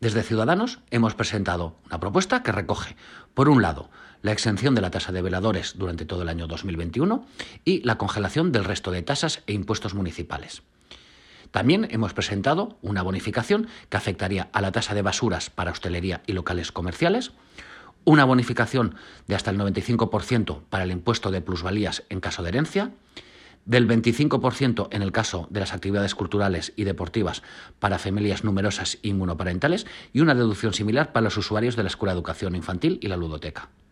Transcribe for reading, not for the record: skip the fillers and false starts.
Desde Ciudadanos hemos presentado una propuesta que recoge, por un lado, la exención de la tasa de veladores durante todo el año 2021 y la congelación del resto de tasas e impuestos municipales. También hemos presentado una bonificación que afectaría a la tasa de basuras para hostelería y locales comerciales, una bonificación de hasta el 95% para el impuesto de plusvalías en caso de herencia, del 25% en el caso de las actividades culturales y deportivas para familias numerosas y monoparentales y una deducción similar para los usuarios de la escuela de educación infantil y la ludoteca.